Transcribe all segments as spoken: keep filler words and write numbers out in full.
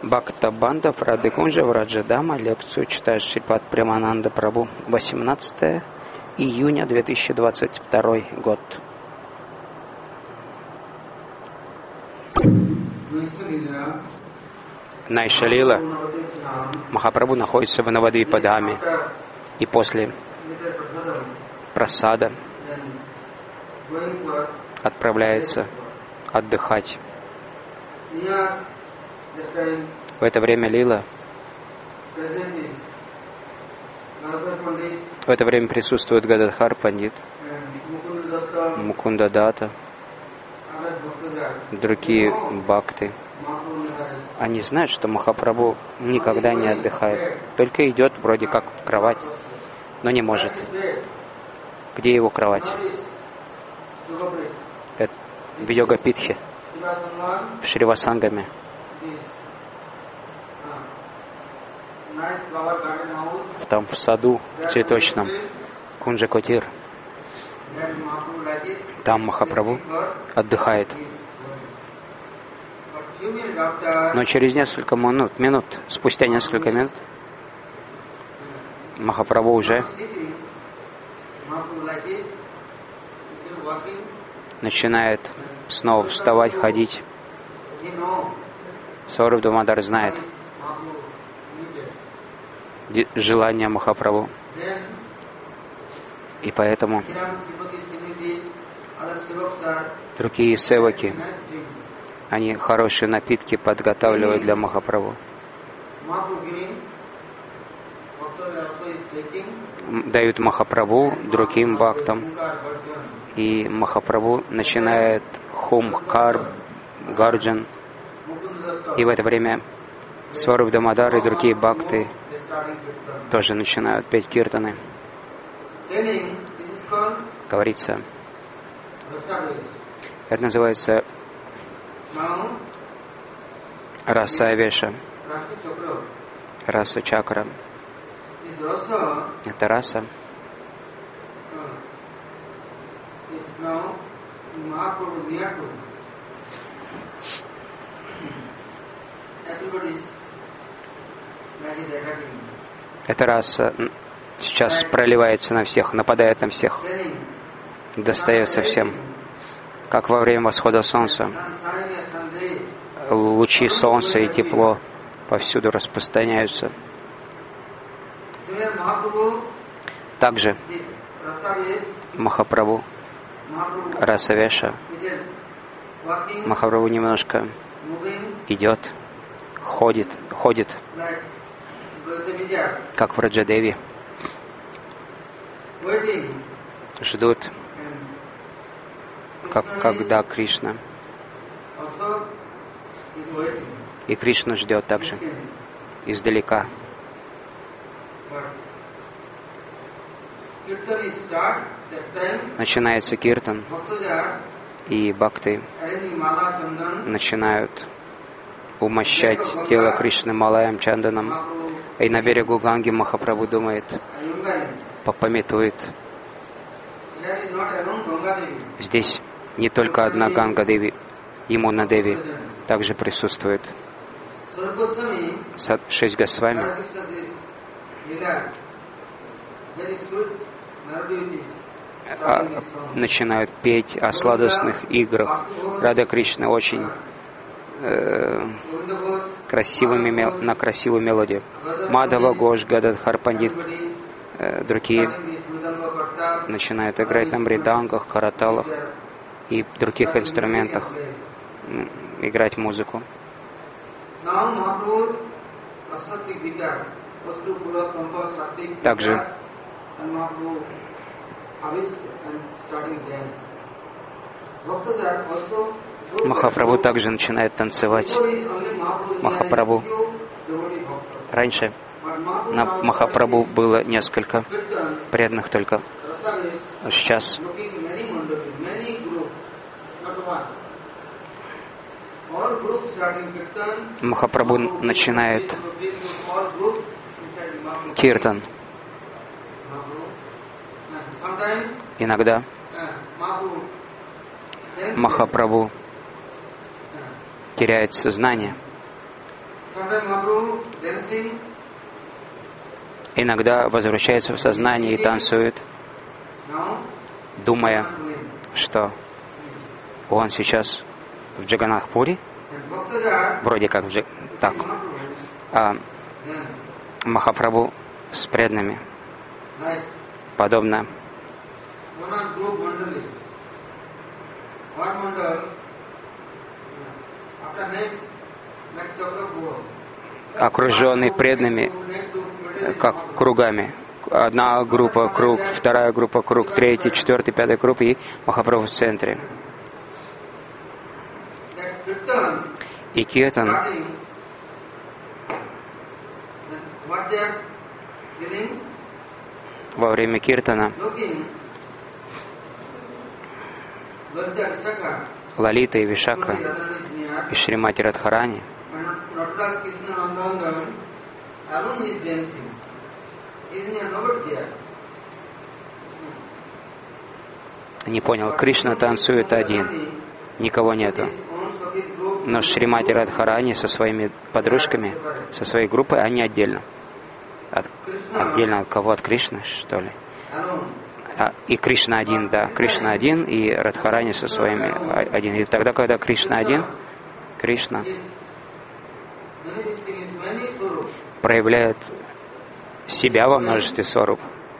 Бхакта Бандав Рады Кунджа Враджадама. Лекцию читает Шрипад Премананда Прабhu. восемнадцатое июня две тысячи двадцать второй год. Найшалила Махапрабху находится в Навадвипадаме, и после прасада отправляется отдыхать. В это время лила, в это время присутствует Гададхар Пандит, Мукунда Дата, другие бхакты. Они знают, что Махапрабху никогда не отдыхает, только идет вроде как в кровать, но не может. Где его кровать? Это в Йога-питхе, в Шривасангаме. Там в саду, в цветочном, Кунджа-Котир. Там Махапрабху отдыхает. Но через несколько минут, минут, спустя несколько минут, Махапрабху уже начинает снова вставать, ходить. Саураб Дамодар знает желание Махапрабху. И поэтому другие севаки, они хорошие напитки подготавливают для Махапрабху. Дают Махапрабху другим бхактам. И Махапрабху начинает хум-кар, гарджан. И в это время Сваруб Дамодар и другие бхакты тоже начинают петь киртаны. Говорится, это называется раса авеша, раса чакра. Это раса Эта раса сейчас проливается на всех, нападает на всех, достается всем. Как во время восхода солнца. Лучи солнца и тепло повсюду распространяются. Также Махапрабху, Расавеша, Махапрабху немножко идет, ходит, ходит, как в Раджадеви. Ждут, как, когда Кришна. И Кришна ждет также, издалека. Начинается киртан, и бхакты начинают умощать тело Кришны малаем чанданом. И на берегу Ганги Махапрабху думает, попометует. Здесь не только одна Ганга Деви, Ямуна Деви также присутствует. Шесть Госвами а, начинают петь о сладостных играх. Рада Кришна очень э, красивыми, на красивую мелодию. Мадхава Гош, Гададхар Пандит, э, другие начинают играть на мридангах, караталах и других инструментах, играть музыку. Также Махапрабху также начинает танцевать. Махапрабху. Раньше на Махапрабху было несколько преданных только. А сейчас Махапрабху начинает киртан. Иногда Махапрабху теряет сознание, иногда возвращается в сознание и танцует, думая, что он сейчас в Джаганнатхпури, вроде как в Джаг... так, а Махапрабху с преданными, подобно окруженный преданными, как кругами. Одна группа круг, вторая группа круг, третья, четвертая, пятая группа и Махапрабху в центре. И киртан, во время киртана Лалита и Вишака и Шримати Радхарани не понял, Кришна танцует один, никого нету. Но Шримати Радхарани со своими подружками, со своей группой, они отдельно. От, отдельно от кого? От Кришны, что ли? А, и Кришна один, да. Кришна один, и Радхарани со своими один. И тогда, когда Кришна один, Кришна проявляет себя во множестве сваруп.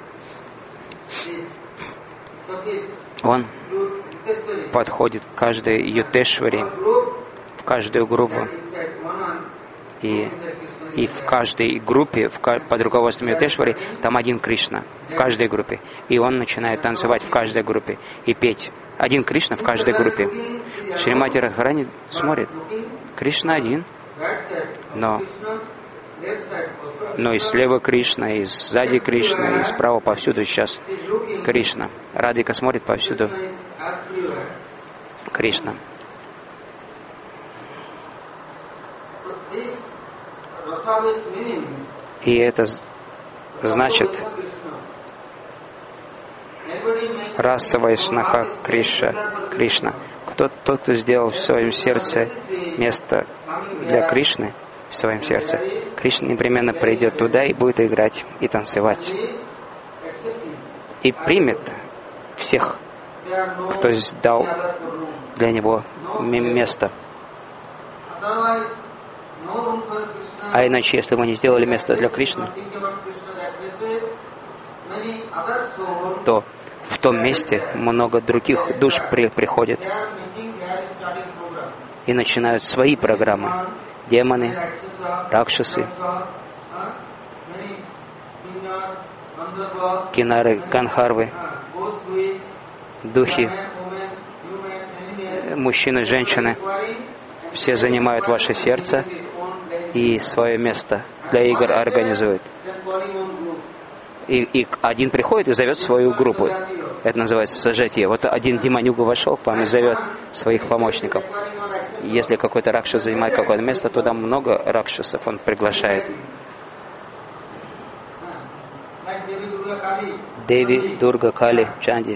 Он подходит к каждой ютешвари, в каждую группу. И, и в каждой группе, в, под руководством ютешвари, там один Кришна, в каждой группе. И он начинает танцевать в каждой группе и петь. Один Кришна в каждой группе. Шримати Радхарани смотрит. Кришна один, но, но и слева Кришна, и сзади Кришна, и справа повсюду сейчас Кришна. Радхика смотрит повсюду Кришна. И это значит расовая шнаха Криша, Кришна. Кто, тот, кто сделал в своем сердце место для Кришны, в своем сердце, Кришна непременно придет туда и будет играть и танцевать. И примет всех, кто дал для него место. А иначе, если мы не сделали место для Кришны, то в том месте много других душ при, приходят и начинают свои программы. Демоны, ракшасы, кинары, ганхарвы, духи, мужчины, женщины. Все занимают ваше сердце и свое место для игр организуют. И, и один приходит и зовет свою группу. Это называется сажатье. Вот один демонюга вошел к вам и зовет своих помощников. Если какой-то ракшас занимает какое-то место, то там много ракшасов он приглашает. Деви, Дурга, Кали, Чанди.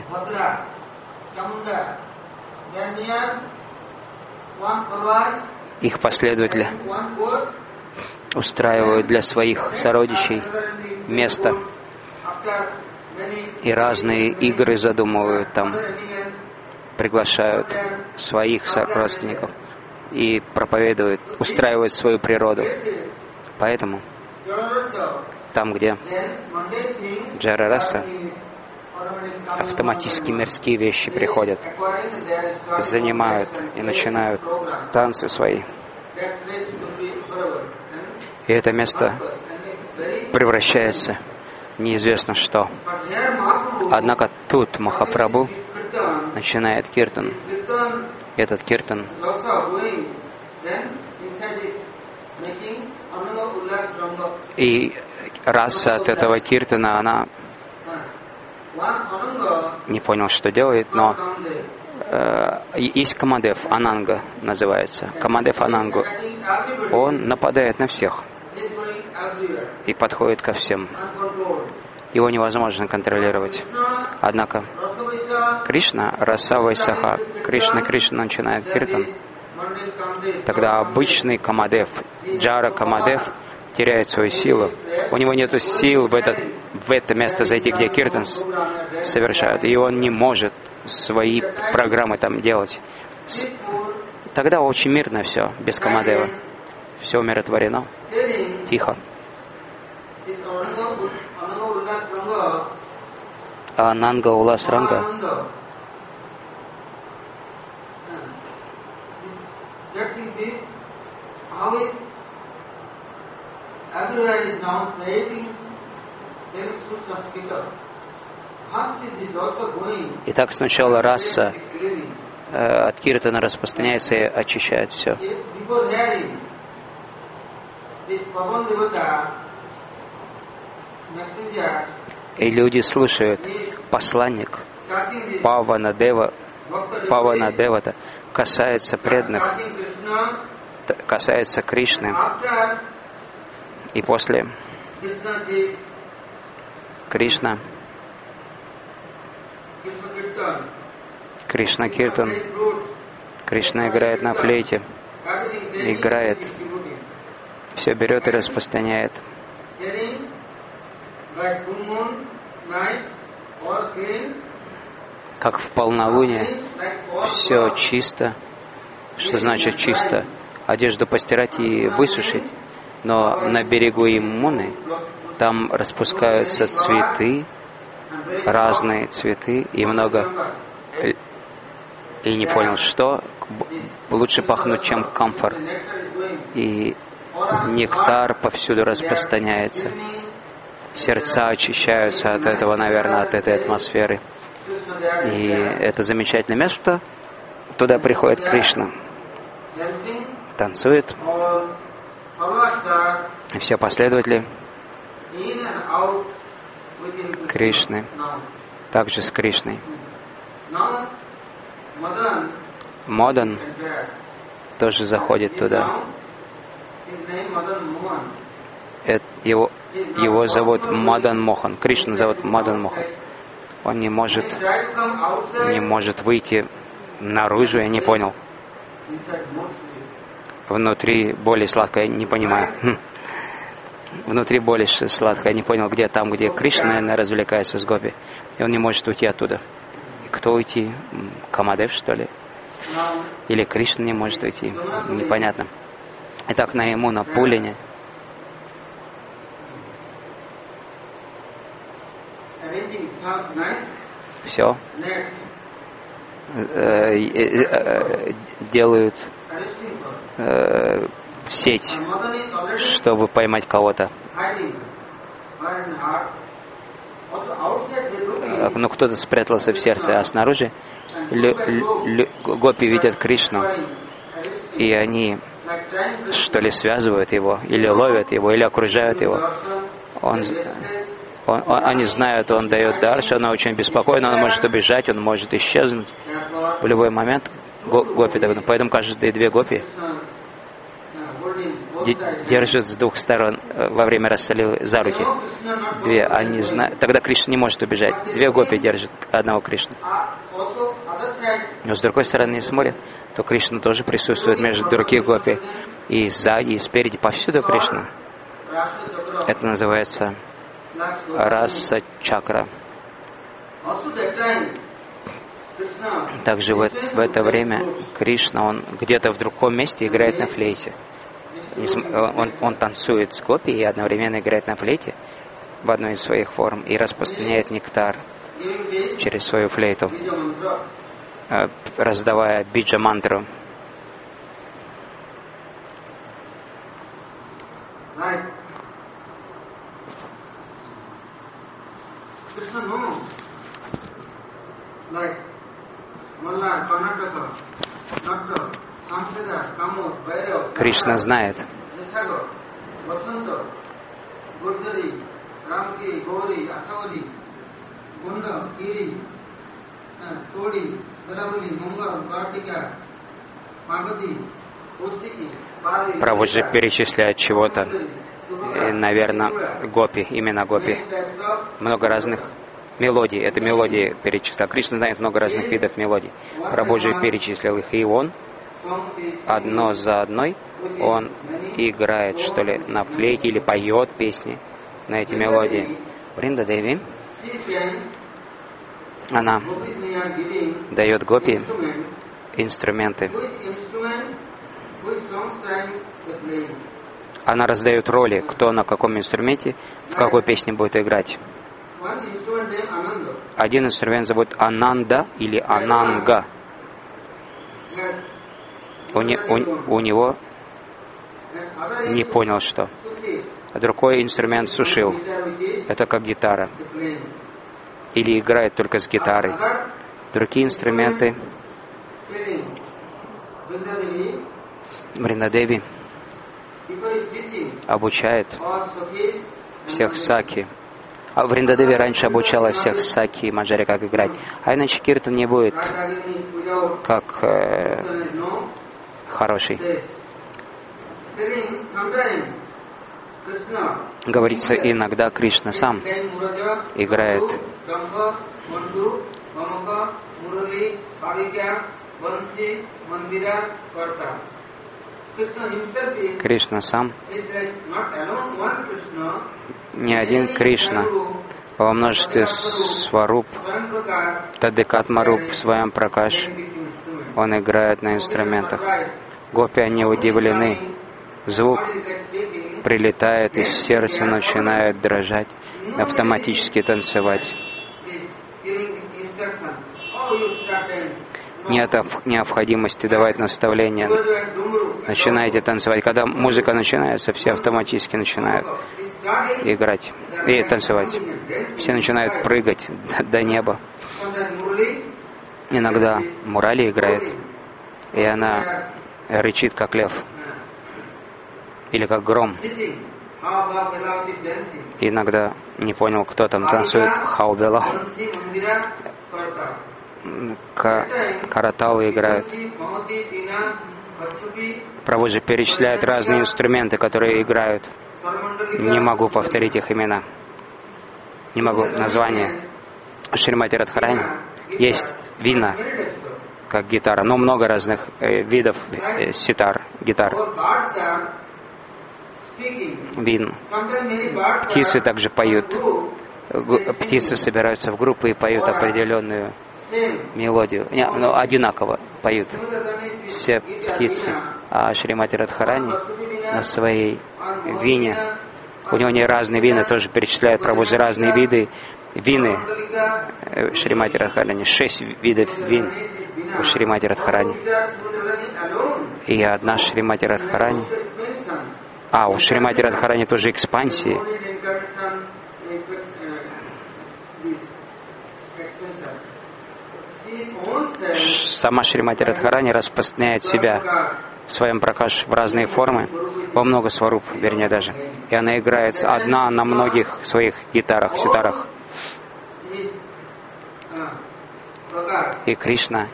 Их последователи устраивают для своих сородичей место и разные игры задумывают там, приглашают своих родственников и проповедуют, устраивают свою природу. Поэтому там, где Джара-раса, автоматически мирские вещи приходят, занимают и начинают танцы свои. И это место превращается в неизвестно что. Однако тут Махапрабху начинает киртан. Этот киртан и раса от этого киртана, она не понял, что делает, но э, есть Камадев, Ананга называется. Камадев Анангу. Он нападает на всех и подходит ко всем. Его невозможно контролировать. Однако Кришна, Раса Вайсаха, Кришна, Кришна начинает киртан. тогда обычный Камадев, Джара Камадев, теряет свою силу. У него нет сил в, этот, в это место зайти, где киртан совершают, и он не может свои программы там делать. Тогда очень мирно все, без Камадева. Все умиротворено, тихо. А Ананга Улас Ранга Итак, сначала раса э, от киртана распространяется и очищает все. И люди слушают, посланник Павана Дева, Павана Девата касается преданных, касается Кришны. И после Кришна, Кришна Киртан, Кришна играет на флейте, играет, все берет и распространяет. Как в полнолуние, все чисто. Что значит чисто? Одежду постирать и высушить. Но на берегу Ямуны там распускаются цветы, разные цветы, и много... И не понял, что лучше пахнуть, чем камфор. И нектар повсюду распространяется. Сердца очищаются от этого, наверное, от этой атмосферы. И это замечательное место. Туда приходит Кришна. Танцует. И все последователи Кришны. Также с Кришной. Модан тоже заходит туда. Это его, его зовут Мадан Мохан. Кришна зовут Мадан Мохан. Он не может, не может выйти наружу, я не понял. Внутри более сладкое, я не понимаю. Внутри более сладкое, я не понял, где там, где Кришна, наверное, развлекается с гопи. И он не может уйти оттуда. И кто уйти? Камадев, что ли? Или Кришна не может уйти? Непонятно. Итак, на ему, на Пулине. Все. Делают э, сеть, чтобы поймать кого-то. Но кто-то спрятался в сердце, а снаружи лю, лю, гопи видят Кришну, и они что ли связывают его, или ловят его, или окружают его. Он, он, он, они знают, он дает даршан, он очень беспокоен, он может убежать, он может исчезнуть в любой момент. Гопи, поэтому каждые две гопи держат с двух сторон во время рассалилы за руки. Две, они знают. Тогда Кришна не может убежать. Две гопи держат одного Кришну. Но с другой стороны смотрят, то Кришна тоже присутствует между других гопи. И сзади, и спереди, повсюду Кришна. Это называется раса чакра. Также в, в это время Кришна, он где-то в другом месте играет на флейте. Он, он танцует с гопи и одновременно играет на флейте в одной из своих форм и распространяет нектар через свою флейту, раздавая биджа-мантру. Кришна знает. Прабху же перечисляет чего-то. И, наверное, гопи, именно гопи. Много разных мелодий. Это мелодии перечислял. Кришна знает много разных видов мелодий. Прабху же перечислил их. И он одно за одной он играет, что ли, на флейте или поет песни на эти мелодии. Вринда Деви, она дает гопи инструменты. Она раздает роли, кто на каком инструменте, в какой песне будет играть. Один инструмент зовут Ананда или Ананга. У, не, у, у него не понял, что. А другой инструмент Сушил. Это как гитара. Или играет только с гитарой. Другие инструменты Вриндадеви обучает всех саки. А Вриндадеви раньше обучала всех саки и маджари, как играть. А иначе киртан не будет как э, хороший. Говорится, иногда Кришна сам играет. Кришна сам, не один Кришна, во множестве сваруп, Тадекатмаруп, Сваям Пракаш, он играет на инструментах. Гопи, они удивлены. Звук прилетает из сердца, начинает дрожать, автоматически танцевать. Нет необходимости давать наставления. Начинайте танцевать. Когда музыка начинается, все автоматически начинают играть и танцевать. Все начинают прыгать до неба. Иногда Мурали играет, и она рычит, как лев. Или как гром. Иногда не понял, кто там танцует. Хаубела. Караталы играют. Прабху же перечисляет разные инструменты, которые играют. Не могу повторить их имена. Не могу названия. Шримати Радхарани есть вина, как гитара, но много разных э, видов э, ситар, гитар. Вин. Птицы также поют. Птицы собираются в группы и поют определенную мелодию. Не, ну, одинаково поют все птицы. А Шримати Радхарани на своей вине, у него не разные вины, тоже перечисляют Прабху за разные виды вины Шримати Радхарани. Шесть видов вин у Шримати Радхарани. И одна Шримати Радхарани. А, у Шримати Радхарани тоже экспансии. Сама Шримати Радхарани распространяет себя в своем пракаш в разные формы, во много сваруп, вернее даже. И она играет одна на многих своих гитарах, ситарах. И Кришна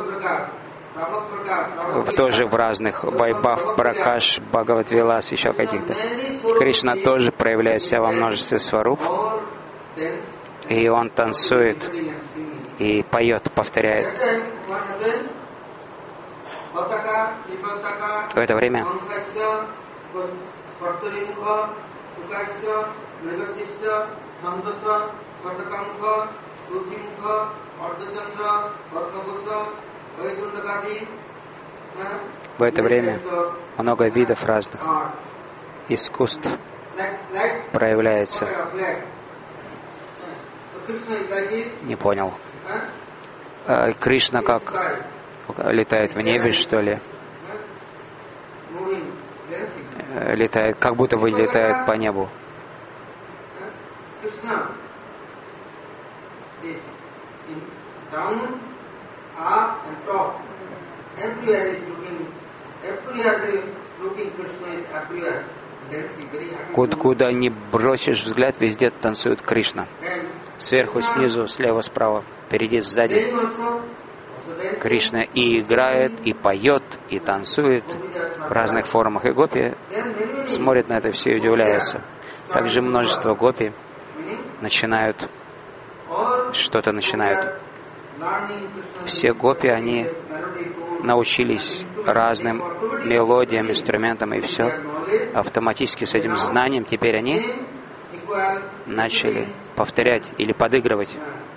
тоже в разных Вайбхав, Пракаш, Бхагават Вилас, еще каких-то. Кришна тоже проявляет себя во множестве сваруп. И он танцует и поет, повторяет. В это время в это время много видов разных искусств проявляется. Не понял. А Кришна как летает в небе, что ли? Летает, как будто бы летает по небу. Куда, куда ни бросишь взгляд, везде танцует Кришна. Сверху, снизу, слева, справа, впереди, сзади. Кришна и играет, и поет, и танцует в разных формах. И гопи смотрят на это все и удивляются. Также множество гопи начинают, что-то начинают. Все гопи, они научились разным мелодиям, инструментам, и все. Автоматически с этим знанием теперь они начали повторять или подыгрывать.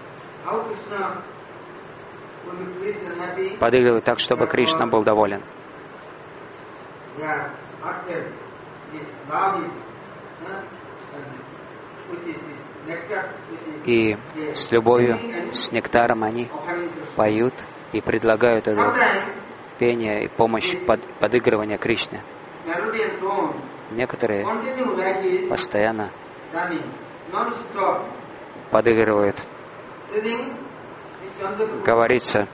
Подыгрывать так, чтобы Кришна был доволен. И с любовью, с нектаром они поют и предлагают это пение и помощь, под, подыгрывание Кришне. Некоторые постоянно подыгрывают. Говорится,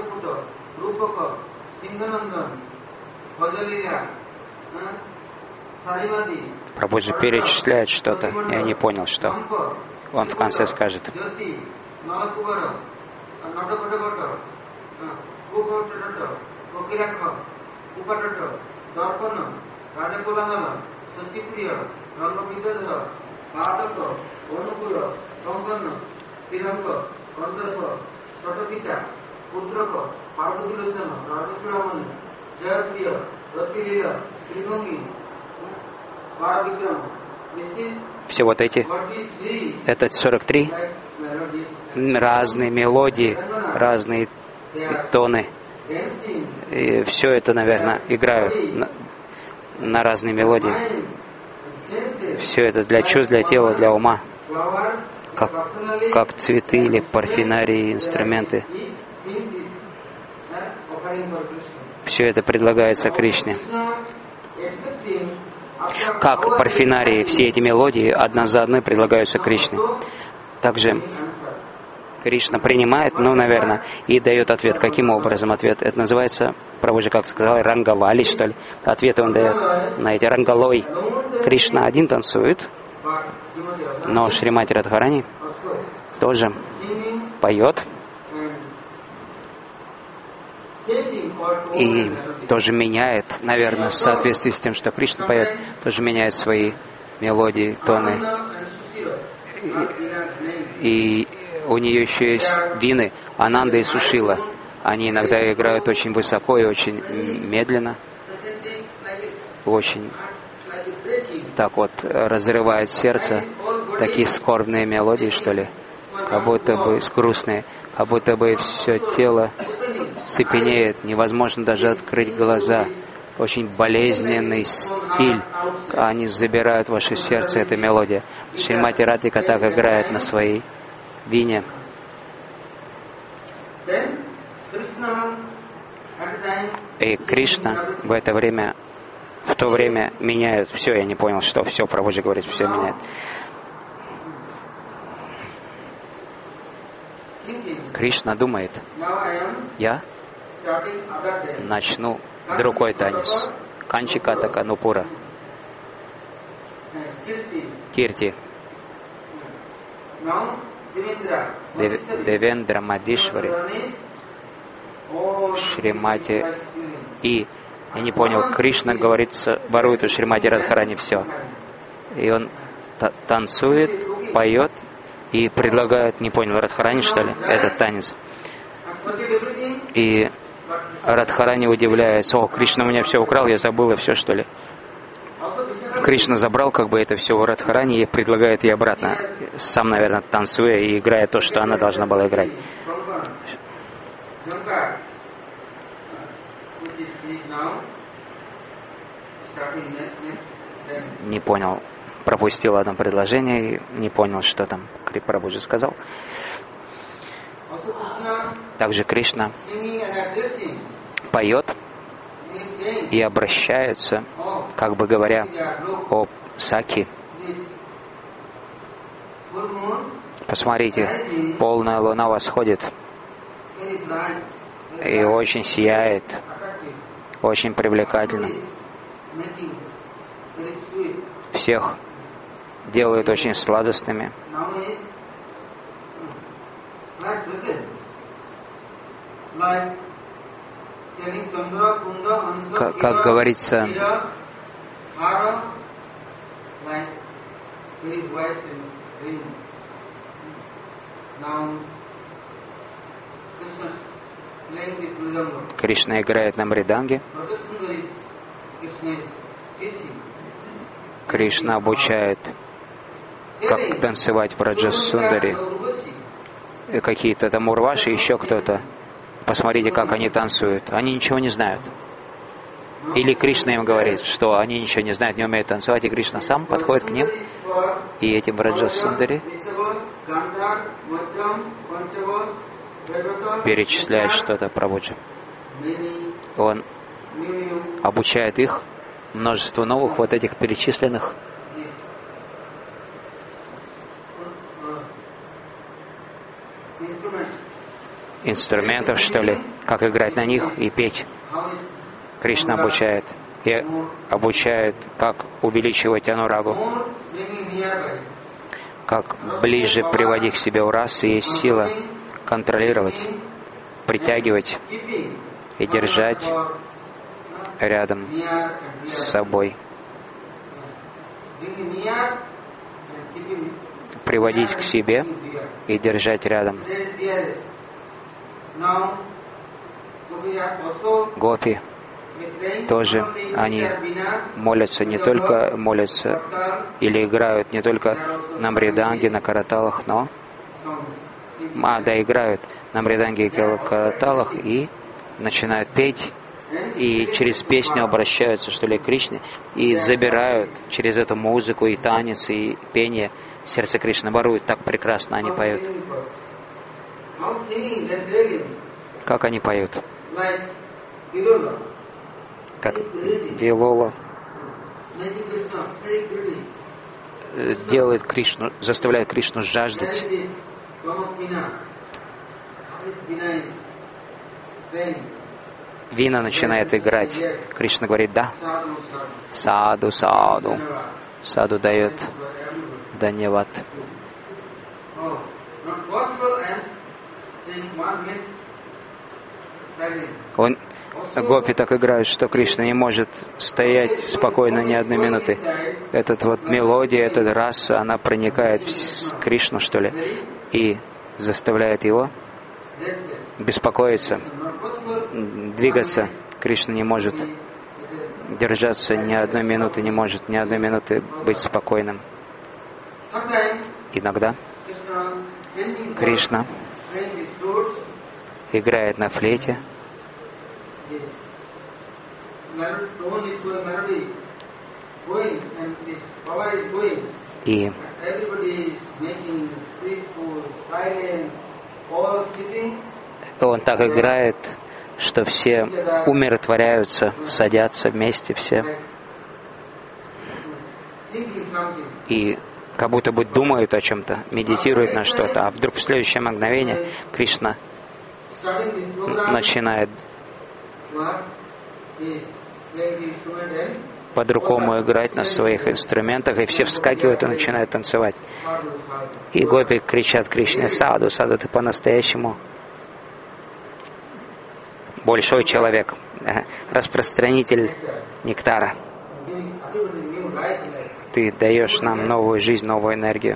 Прабхуджи перечисляет что-то, я не понял, что. Он в конце скажет. Все вот эти, это сорок три разные мелодии, разные тоны. И все это, наверное, играю на, на разные мелодии. Все это для чувств, для тела, для ума. Как, как цветы или парфенарии, инструменты. Все это предлагается Кришне. Как парфенарии, все эти мелодии одна за одной предлагаются Кришне. Также Кришна принимает, ну, наверное, и дает ответ. Каким образом ответ? Это называется, Прабхуджи как сказал, рангавали, что ли. Ответы он дает на эти рангалой. Кришна один танцует, но Шримати Радхарани тоже поет и тоже меняет, наверное, в соответствии с тем, что Кришна поет, тоже меняет свои мелодии, тоны. И, и у нее еще есть вины, Ананда и Сушила. Они иногда играют очень высоко и очень медленно, очень так вот разрывает сердце, такие скорбные мелодии, что ли, как будто бы грустные, как будто бы все тело цепенеет, невозможно даже открыть глаза. Очень болезненный стиль, они забирают ваше сердце, эта мелодия. Шримати Радхика так играет на своей вине. И Кришна в это время, в то время меняет все. Я не понял, что все, Прабхуджи говорит, все меняет. Кришна думает, я начну другой танец. Канчиката Анупура. Кирти. Девендра Мадишвари. Шримати. И, я не понял, Кришна говорит, ворует у Шримати Радхарани все. И он танцует, поет и предлагает, не понял, Радхарани, что ли, этот танец. И Радхарани удивляется, о, Кришна у меня все украл, я забыл, и все, что ли. Кришна забрал как бы это все у Радхарани и предлагает ей обратно, сам, наверное, танцуя и играя то, что она должна была играть. Не понял, пропустил одно предложение и не понял, что там Прабхуджи сказал. Также Кришна поет и обращается, как бы говоря, о Саки. Посмотрите, полная луна восходит и очень сияет, очень привлекательно. Всех делает очень сладостными. Как, как говорится, Кришна играет на мриданге. Кришна обучает, как танцевать Браджа-сундари. Какие-то там урваши, еще кто-то. Посмотрите, как они танцуют. Они ничего не знают. Или Кришна им говорит, что они ничего не знают, не умеют танцевать, и Кришна сам подходит к ним, и эти Браджа-сундари перечисляет что-то про Баджа. Он обучает их множество новых вот этих перечисленных инструментов, что ли, как играть на них и петь. Кришна обучает. И обучает, как увеличивать анурагу, как ближе приводить к себе урас, и есть сила контролировать, притягивать и держать рядом с собой. Приводить к себе и держать рядом. Гопи тоже, они молятся не только молятся или играют не только на мриданге, на караталах, но а, да, играют на мриданге и караталах и начинают петь, и через песню обращаются, что ли, к Кришне, и забирают через эту музыку и танец, и пение сердце Кришны, воруют. Так прекрасно они поют. Как они поют? Как Вилола делает Кришну, заставляет Кришну жаждать. Вина начинает играть. Кришна говорит «да». Саду, саду. Саду дает даньяват. Он, гопи так играют, что Кришна не может стоять спокойно ни одной минуты. Этот вот мелодия, этот раса, она проникает в Кришну, что ли, и заставляет его беспокоиться, двигаться. Кришна не может держаться ни одной минуты, не может ни одной минуты быть спокойным. Иногда Кришна играет на флейте, и он так играет, что все умиротворяются, садятся вместе все, и как будто бы думают о чем-то, медитируют на что-то, а вдруг в следующее мгновение Кришна начинает по-другому играть на своих инструментах, и все вскакивают и начинают танцевать. И гопи кричат Кришне: «Саду, саду, ты по-настоящему большой человек, распространитель нектара. Ты даешь нам новую жизнь, новую энергию».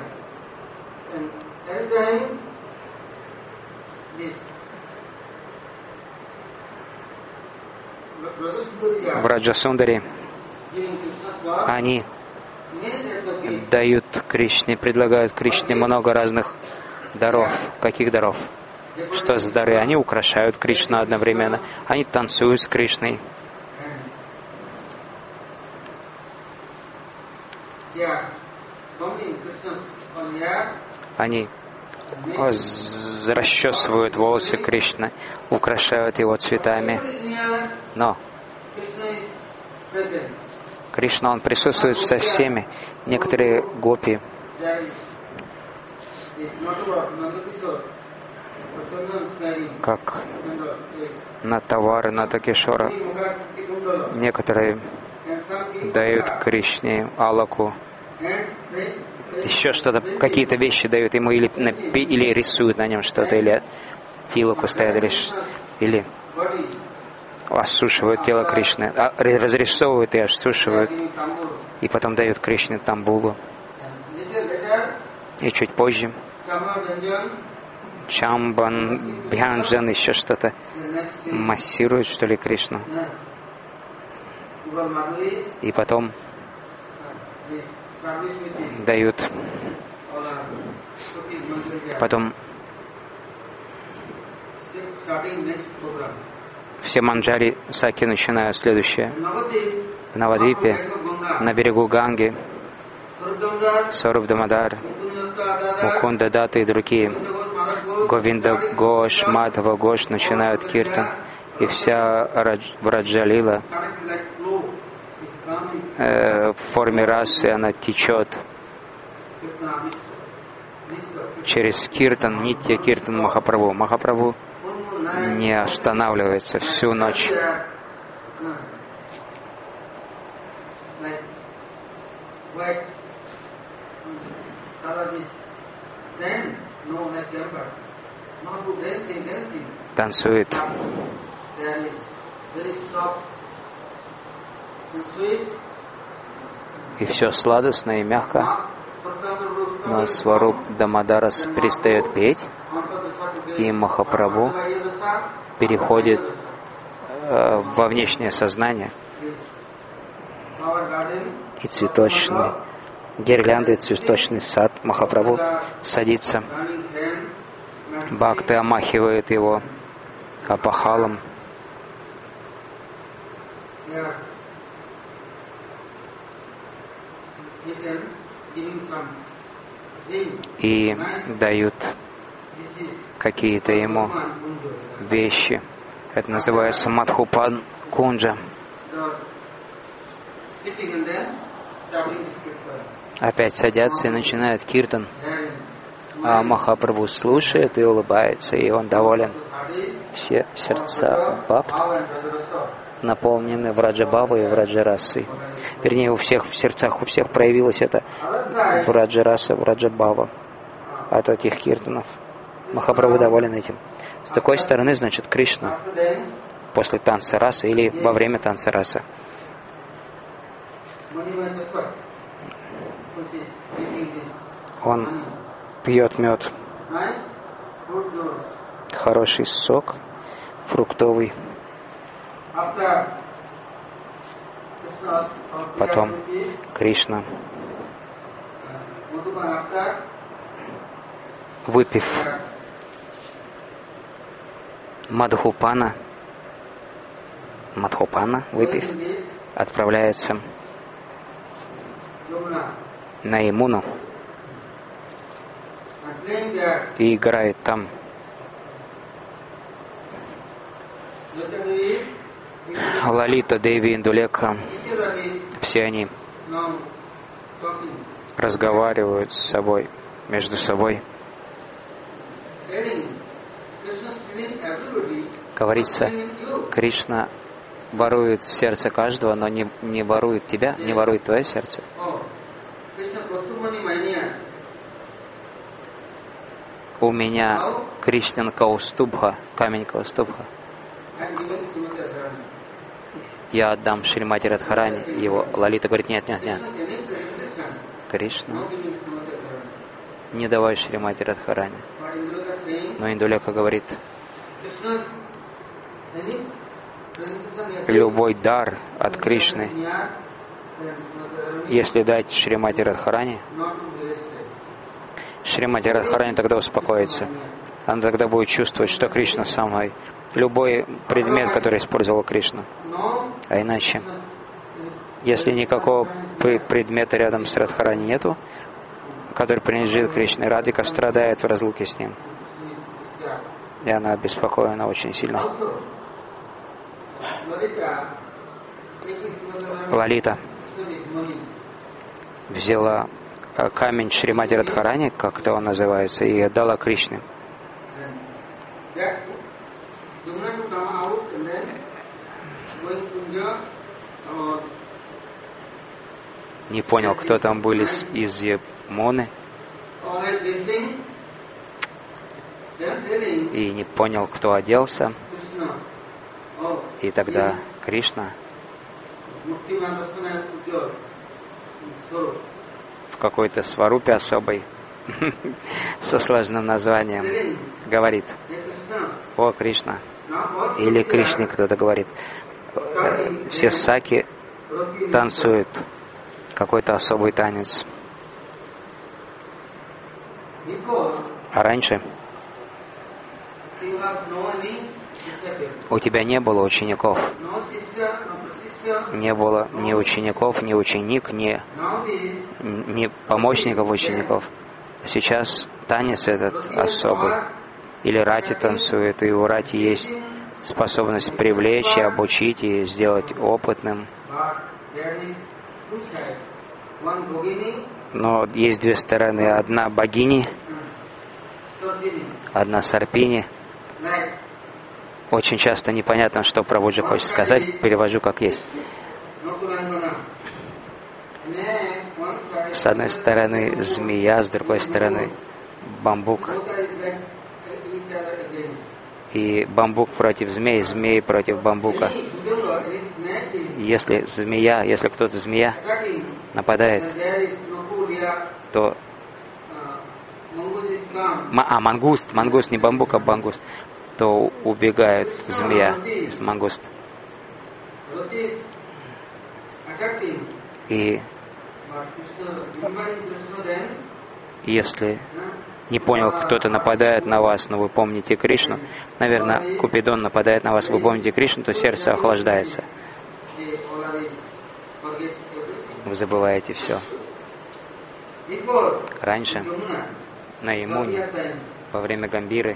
В Браджа-сундари они дают Кришне, предлагают Кришне много разных даров. Каких даров? Что за дары? Они украшают Кришну одновременно, они танцуют с Кришной. Они расчесывают волосы Кришны, украшают его цветами. Но Кришна, он присутствует со всеми. Некоторые гопи, как Натавара, Натакешора, некоторые дают Кришне алаку, еще что-то, какие-то вещи дают ему, или, или рисуют на нем что-то, или тилаку ставят, или, или осушивают тело Кришны, а, разрисовывают и осушивают, и потом дают Кришне тамбулу. И чуть позже Чамбан, Бхянджан, еще что-то. Массирует, что ли, Кришну. И потом дают. Потом все манджари саки начинают следующее. В Навадвипе, на берегу Ганги, Сваруб Дамодар, Мукунда Дата и другие, Говинда Гош, Мадхава Гош начинают киртан, и вся Враджалила э, в форме расы, она течет через киртан, нитья киртан Махапрабху. Махапрабху не останавливается всю ночь. Танцует. И все сладостно и мягко. Но Сваруб Дамодарас перестает петь, и Махапрабху переходит э, во внешнее сознание. И цветочный, гирлянды, цветочный сад Махапрабху садится. Бхакты омахивают его апахалом. И дают какие-то ему вещи. Это называется Мадхупан Кунджа. Опять садятся и начинают киртан. А Махапрабху слушает и улыбается, и он доволен. Все сердца бхакт наполнены враджабхавой и враджарасой. Вернее, у всех в сердцах у всех проявилось это враджараса, враджабхава от этих киртанов. Махапрабху доволен этим. С такой стороны, значит, Кришна после танца раса или во время танца раса. Он пьет мед, хороший сок, фруктовый. Потом Кришна, выпив Мадхупана, Мадхупана, выпив, отправляется на Ямуну и играет там. Лалита, Деви, Индулека, все они разговаривают с собой, между собой. Говорится, Кришна ворует сердце каждого, но не, не ворует тебя, не ворует твое сердце. У меня Кришнан Каустубха, камень Каустубха. Я отдам Шримати Радхарани его. Лалита говорит, нет, нет, нет. Кришна, не давай Шримати Радхарани. Но Индулека говорит, любой дар от Кришны, если дать Шримати Радхарани, Шримати Радхарани тогда успокоится. Она тогда будет чувствовать, что Кришна самый. Любой предмет, который использовал Кришна. А иначе, если никакого предмета рядом с Радхарани нету, который принадлежит Кришне, Радхика страдает в разлуке с ним. И она обеспокоена очень сильно. Лалита взяла камень Шримати Радхарани, как-то он называется, и отдала Кришне. Не понял, кто там были из Ямуны. И не понял, кто оделся. И тогда Кришна в какой-то сварупе особой со сложным названием говорит: «О, Кришна!» Или Кришне кто-то говорит: «Все саки танцуют какой-то особый танец». А раньше у тебя не было учеников. Не было ни учеников, ни ученик, ни, ни помощников учеников. Сейчас танец этот особый. Или рати танцует, и у рати есть способность привлечь и обучить, и сделать опытным. Но есть две стороны. Одна богини, одна сарпини. Очень часто непонятно, что Прабхуджи хочет сказать. Перевожу как есть. С одной стороны змея, с другой стороны бамбук. И бамбук против змеи, змеи против бамбука. Если змея, если кто-то змея нападает, то... А, мангуст, мангуст, не бамбук, а бангуст. То убегает змея из мангуст. И если не понял, кто-то нападает на вас, но вы помните Кришну, наверное, Купидон нападает на вас, вы помните Кришну, то сердце охлаждается. Вы забываете все. Раньше на Ямуне во время Гамбиры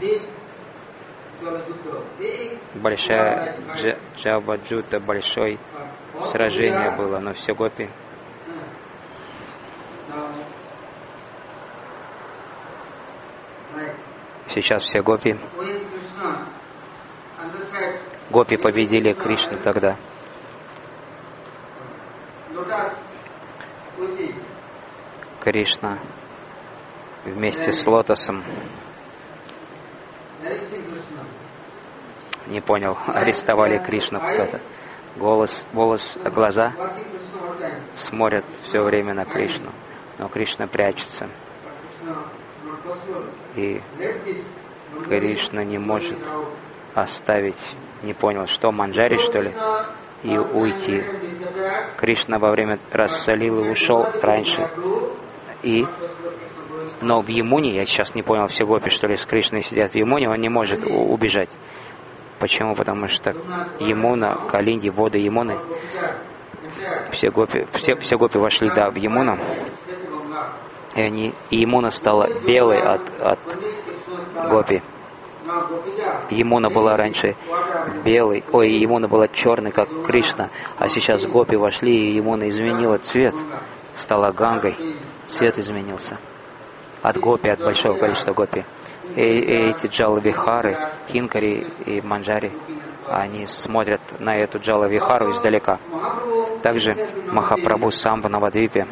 большая Джаваджута, большое сражение было, но все гопи сейчас все гопи гопи победили Кришну тогда. Кришна вместе с лотосом. Не понял, арестовали Кришну кто-то. Голос, волос, глаза смотрят все время на Кришну, но Кришна прячется. И Кришна не может оставить, не понял, что, манджари, что ли, и уйти. Кришна во время Раса-лилы ушел раньше. И, но в Ямуне, я сейчас не понял, все гопи, что ли, с Кришной сидят в Ямуне, он не может убежать. Почему? Потому что Ямуна, Калинди, воды Ямуны, все гопи, все, все гопи вошли, да, в Ямуну, и, они, и Ямуна стала белой от, от гопи. Ямуна была раньше белой, ой, Ямуна была черной, как Кришна, а сейчас гопи вошли, и Ямуна изменила цвет, стала Гангой, цвет изменился. От гопи, от большого количества гопи. И, и эти джала-вихары, кинкари и манджари, они смотрят на эту джала-вихару издалека. Также Махапрабху Самбха Навадвипе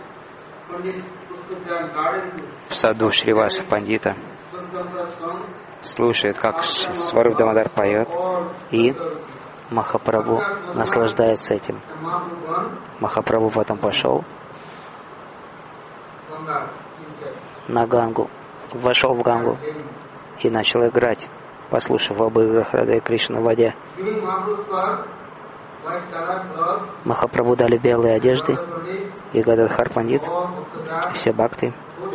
в саду Шриваса Пандита слушает, как Сваруб Дамодар поет, и Махапрабху наслаждается этим. Махапрабху потом пошел на Гангу, вошел в Гангу и начал играть, послушав об играх Рады Кришны в воде. Махапрабху дали белые одежды, и Гададхар Пандит, все бхакты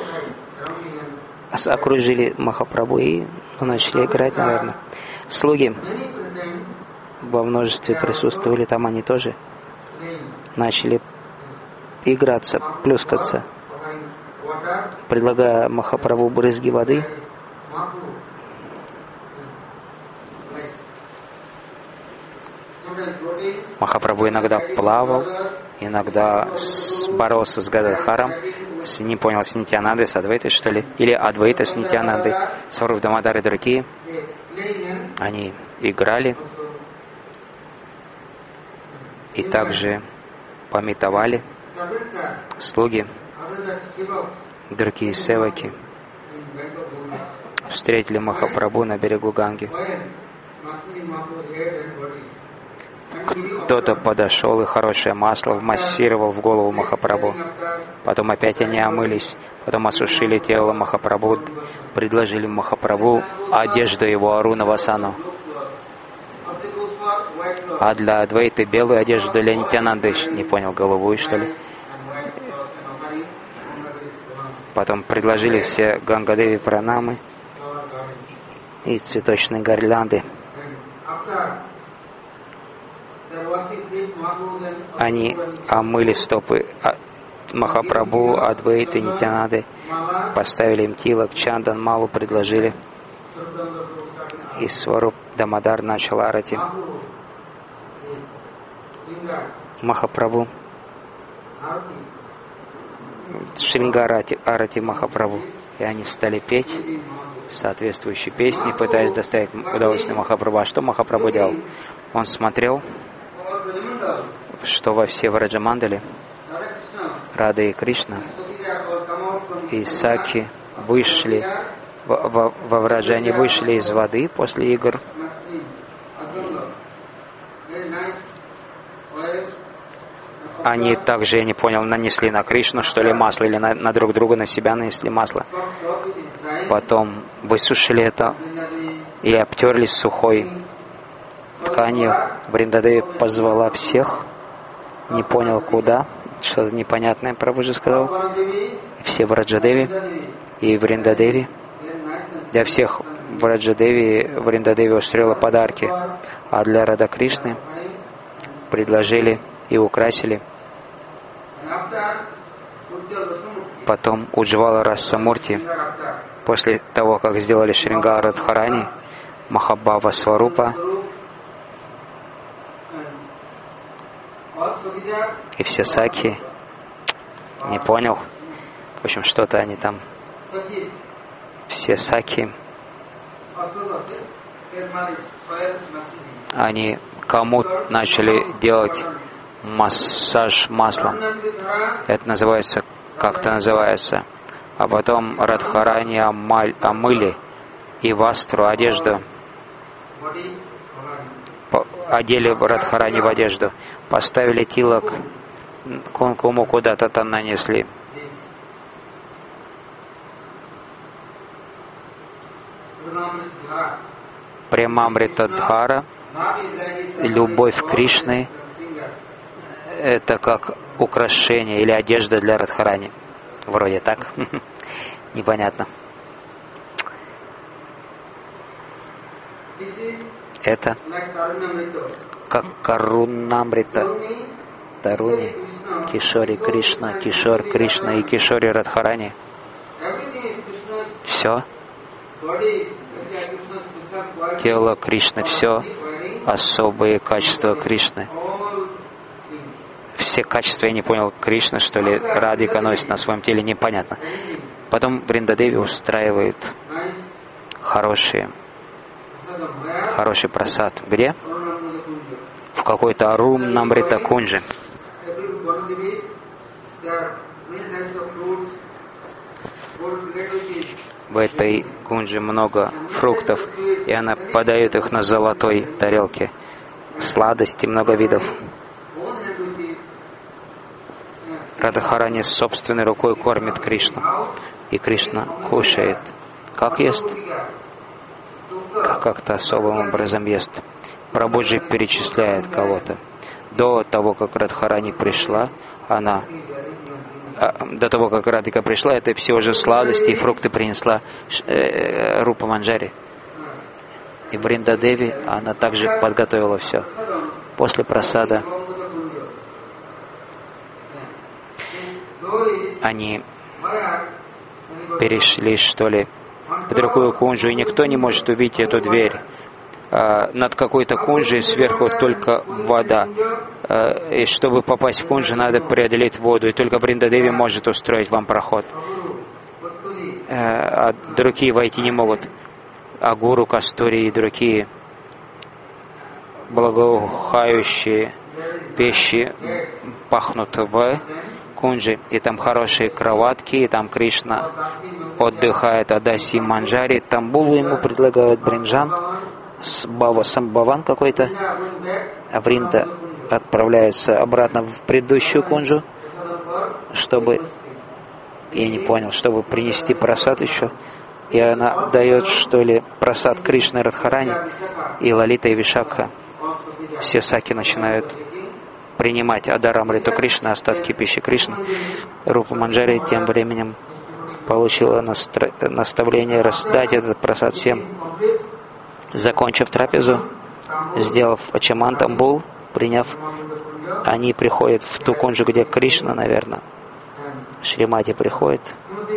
окружили Махапрабху и начали играть, наверное. Слуги во множестве присутствовали, там они тоже начали играться, плюскаться, предлагая Махапрабху брызги воды. Махапрабху иногда плавал, иногда боролся с Гададхаром, с, не понял, с Нитьянандой, с Адвайтой, что ли, или Адвайта с Нитьянандой, Сваруб Дамодар и другие. Они играли и также памятовали слуги, другие севаки встретили Махапрабху на берегу Ганги. кто-то подошел и хорошее масло вмассировал в голову Махапрабху. Потом опять они омылись, потом осушили тело Махапрабху, предложили Махапрабху одежду его Аруна Васану. А для Адвайты белую одежду, для Нитянанды, не понял, голову, что ли? Потом предложили все Гангадеви пранамы и цветочные гирлянды. Они омыли стопы Махапрабху, Адвайты, Нитянанды, поставили им тилак, чандан, малу предложили. И Сваруп Дамодар начал арати. Махапрабху. Шрингарати Арати Махапрабху. И они стали петь соответствующие песни, пытаясь доставить удовольствие Махапрабху. А что Махапрабху делал? Он смотрел, что во все Враджамандали Рада и Кришна и Саки вышли во, во, во Враджа, они вышли из воды после игр. Они также, я не понял, нанесли на Кришну, что ли, масло, или на, на друг друга, на себя нанесли масло. Потом высушили это и обтерлись сухой тканью. Вриндадеви позвала всех, не понял куда, что-то непонятное Прабхуджи сказал. Все Враджадеви и Вриндадеви. Для всех Враджадеви Вриндадеви устроила подарки, а для Рада Кришны предложили и украсили. Потом Уджвала Расамурти, после того, как сделали Шрингара Радхарани, Махабхава Сварупа, и все Саки, не понял, в общем, что-то они там, все Саки, они кому начали делать массаж маслом. Это называется, как-то называется. А потом Радхарани омыли и вастру, одежду, одели Радхарани в одежду, поставили тилак, кункуму куда-то там нанесли. Премамрита Дхара, любовь Кришны, это как украшение или одежда для Радхарани. Вроде так. Непонятно. Это как Карунамрита, Таруни, Кишори Кришна, Кишор Кришна и Кишори Радхарани. Все. Тело Кришны, все особые качества Кришны. Все качества, я не понял, Кришна, что ли, Радхика носит на своем теле, непонятно. Потом Вриндадеви устраивает хорошие, хороший прасад. Где? В какой-то Арум Намрита Кунджи. В этой кунджи много фруктов, и она подает их на золотой тарелке. Сладости, много видов. Радхарани собственной рукой кормит Кришну, и Кришна кушает. Как ест? Как-то особым образом ест. Прабхуджи перечисляет кого-то. До того, как Радхарани пришла, она... До того, как Радхика пришла, это все уже сладости и фрукты принесла э, Рупа Манджари. И Вриндадеви, она также подготовила все. После прасада они перешли, что ли, в другую кунджу, и никто не может увидеть эту дверь. А, над какой-то кунджей сверху только вода. А, и чтобы попасть в кунджу, надо преодолеть воду, и только Вриндадеви может устроить вам проход. А, а другие войти не могут. А гуру, Кастури и другие благоухающие вещи пахнут в кунджи, и там хорошие кроватки, и там Кришна отдыхает, Адаси Манджари, там булу ему предлагают бринджан, Бава Самбаван какой-то, а Вринда отправляется обратно в предыдущую кунджу, чтобы, я не понял, чтобы принести прасад еще. И она дает, что ли, прасад Кришны Радхарани, и Лалита и Вишакха. Все саки начинают принимать Адарамриту Кришны, остатки пищи Кришны. Рупа Манджари тем временем получила настро... наставление раздать этот прасад всем. Закончив трапезу, сделав Ачамантамбул, приняв, они приходят в ту кунджу, где Кришна, наверное. Шримати приходит.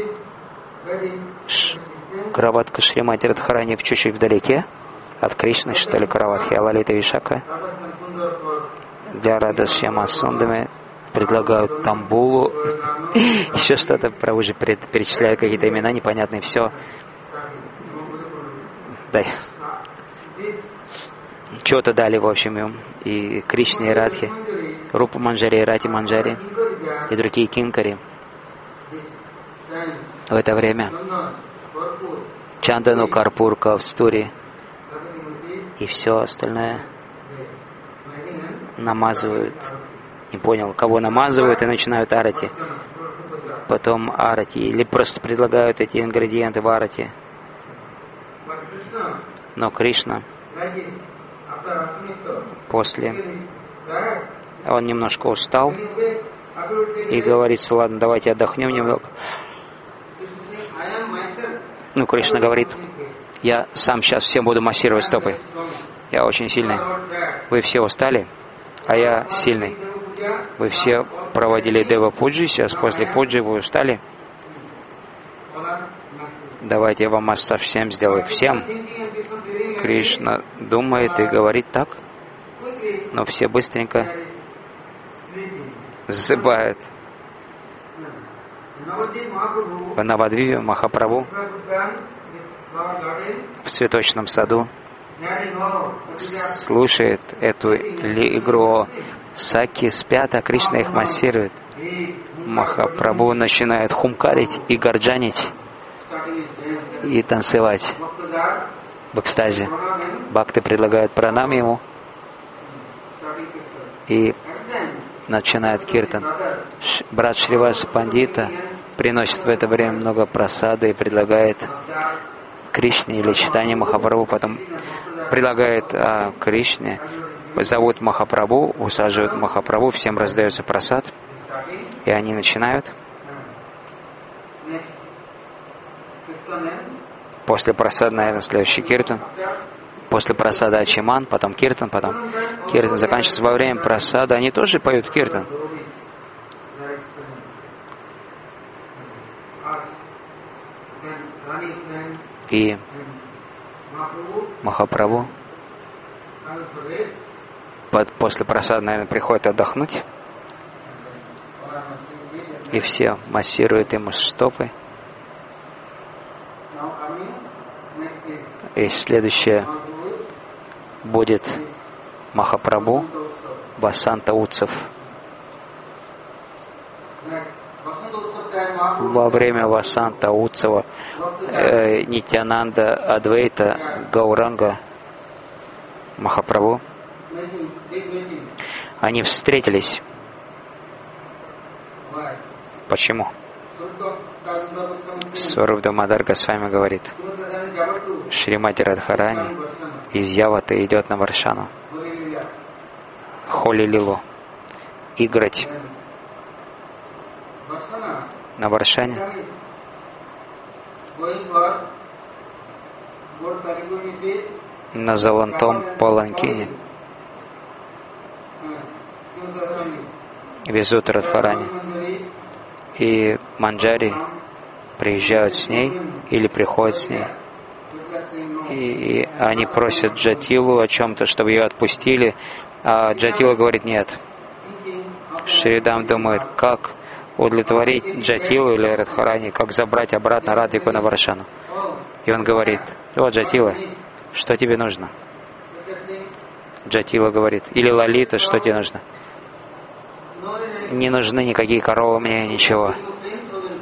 Ш... Краватка Шримати Радхарани чуть-чуть вдалеке от Кришны, что ли, Краватхи, а Лалита Вишакха для Радашьяма Сундами предлагают тамбулу, еще что-то, про уже перечисляют какие-то имена непонятные, все. Дай. Что-то дали, в общем, им. И Кришне, и Радхи, Рупа Манджари, и Рати Манджари, и другие кинкари. В это время Чандану, Карпур, Кавстури и все остальное намазывают. Не понял, кого намазывают, и начинают арати. Потом арати. Или просто предлагают эти ингредиенты в арати. Но Кришна после, он немножко устал и говорит: ладно, давайте отдохнем немного. Ну, Кришна говорит: я сам сейчас всем буду массировать стопы. Я очень сильный. Вы все устали, а я сильный. Вы все проводили Дева Пуджи, сейчас после Пуджи вы устали. Давайте я вам массаж всем сделаю. Всем. Кришна думает и говорит так, но все быстренько засыпают. В Навадвипе Махапрабху в цветочном саду слушает эту игру. Саки спят, а Кришна их массирует. Махапрабху начинает хумкарить и горджанить и танцевать в экстазе. Бхакты предлагают пранам ему и начинает киртан. Брат Шриваса Пандита приносит в это время много прасады и предлагает Кришне или читание Махапрабху, потом предлагает а, Кришне, зовут Махапрабху, усаживают Махапрабху, всем раздается прасад, и они начинают. После прасада, наверное, следующий киртан. После прасада Ачиман, потом киртан, потом киртан заканчивается. Во время прасада они тоже поют киртан. И Махапрабху под, после прасада, наверное, приходит отдохнуть. И все массируют ему стопы. И следующее будет Махапрабху Васанта Утсав. Во время Васанта Утсава э, Нитьянанда, Адвейта, Гауранга, Махапрабху, они встретились. Почему? Сварупда Мадарга с вами говорит: Шримати Радхарани из Яваты идет на Варшану, Холи Лилу, играть на Варшане. На золотом паланкине везут Радхарани. И Манджари приезжают с ней или приходят с ней. И, и они просят Джатилу о чем-то, чтобы ее отпустили. А Джатила говорит: нет. Шридам думает, как удовлетворить Джатилу или Радхарани, как забрать обратно Радхику на Варшану. И он говорит: вот, Джатила, что тебе нужно? Джатила говорит: или Лалита, что тебе нужно? Не нужны никакие коровы мне, ничего.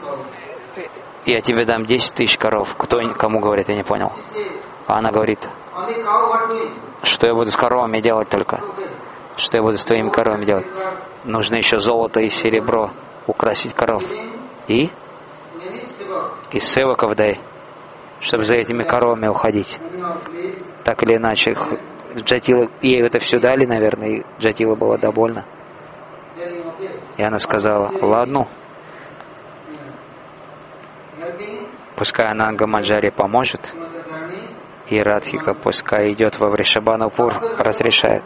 Я тебе дам десять тысяч коров. Кто, кому говорит, я не понял. А она говорит: Что я буду с коровами делать только? Что я буду с твоими коровами делать? Нужно еще золото и серебро украсить коров. И? И севаков дай, чтобы за этими коровами уходить. Так или иначе, Джатила, ей это все дали, наверное, и Джатила была довольна. И она сказала: ладно, пускай Ананга Манджари поможет, и Радхика пускай идет во Вришабанупур, разрешает.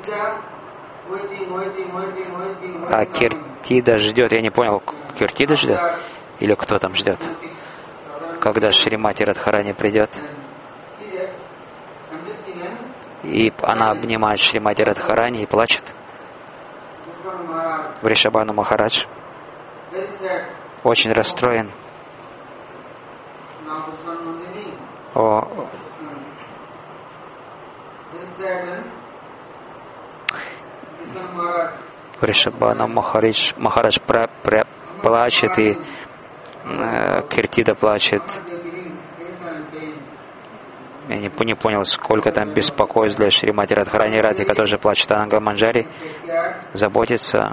А Киртида ждет, я не понял, Киртида ждет? Или кто там ждет? Когда Шримати Радхарани придет. И она обнимает Шримати Радхарани и плачет. Вришабану Махарадж очень расстроен. О, Вришабану Махарадж, Махарадж пра, пра, плачет, и э, Киртида плачет. Я не, не понял, сколько там беспокойств для Шримати Радхарани. Радхика тоже плачет. Ананга Манджари заботится.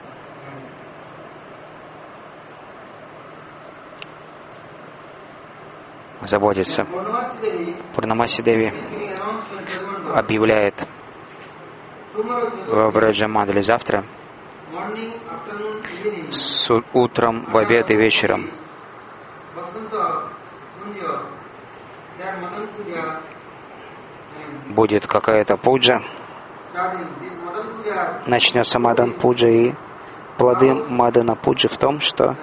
Заботится. Пурнамаси Деви объявляет в Браджамандале завтра, с утром, в обед и вечером, будет какая-то пуджа, начнется Мадан Пуджа, и плоды Мадана Пуджи в том, что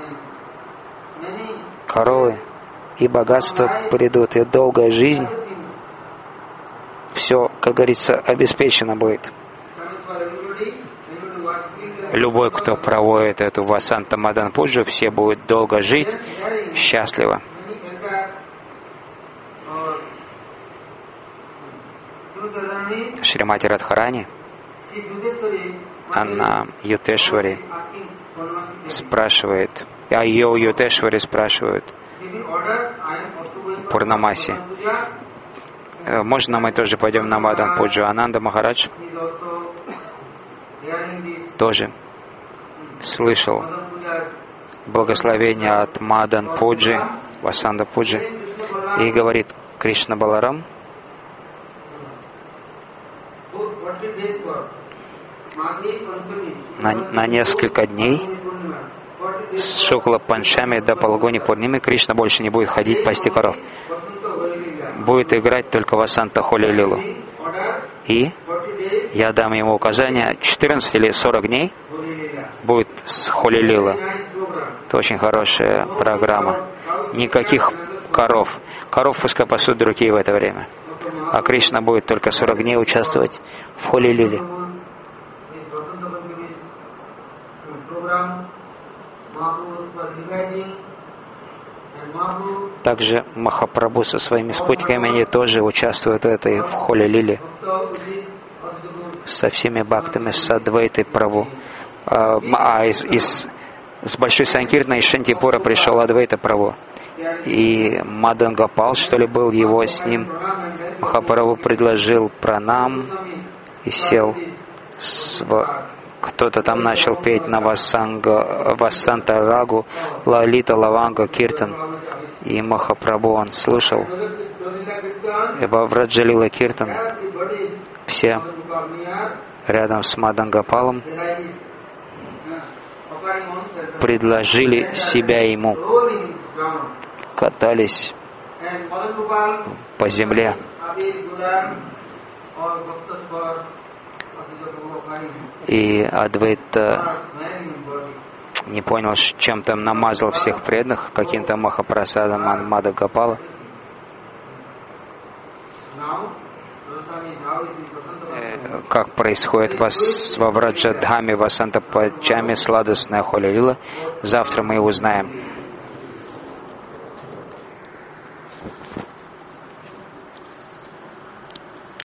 коровы и богатство придут, и долгая жизнь, все, как говорится, обеспечено будет. Любой, кто проводит эту Васанта Мадан Пуджу, все будут долго жить, счастливо. Шримати Радхарани, она Ютешвари спрашивает, а ее у Ютешвари спрашивают, Пурнамаси, можно мы тоже пойдем на Мадан Пуджу? Ананда Махарадж тоже слышал благословение от Мадан Пуджи, Васанда Пуджи, и говорит: Кришна Баларам на, на несколько дней с Шукла Панчами до Палгуни Пурнимы Кришна больше не будет ходить пасти коров. Будет играть только Васанта Холи Лилу. И я дам ему указание, четырнадцать или сорок дней будет с Холи Лила. Это очень хорошая программа. Никаких коров. Коров пускай пасут другие в это время. А Кришна будет только сорок дней участвовать в Холи Лиле. Также Махапрабху со своими спутниками, они тоже участвуют в этой в Холи Лиле со всеми бхактами, с Адвайтой Прабху. А, а из, из, с Большой Санкиртной из Шантипура пришел Адвайта Прабху. И Мадан Гопал, что ли, был его с ним. Махапрабху предложил пранам и сел. Св... Кто-то там начал петь на Васанга, Васанта Рагу, Лалита Лаванга Киртан. И Махапрабху он слышал. И во Враджалила Киртан все рядом с Мадан Гопалом предложили себя ему, катались по земле. И Адвайта не понял, чем там намазал всех преданных, каким-то Махапрасадом Мада Гопала. Как происходит во Враджадхаме, Васанта Панчами, сладостная Холи Лила, завтра мы узнаем.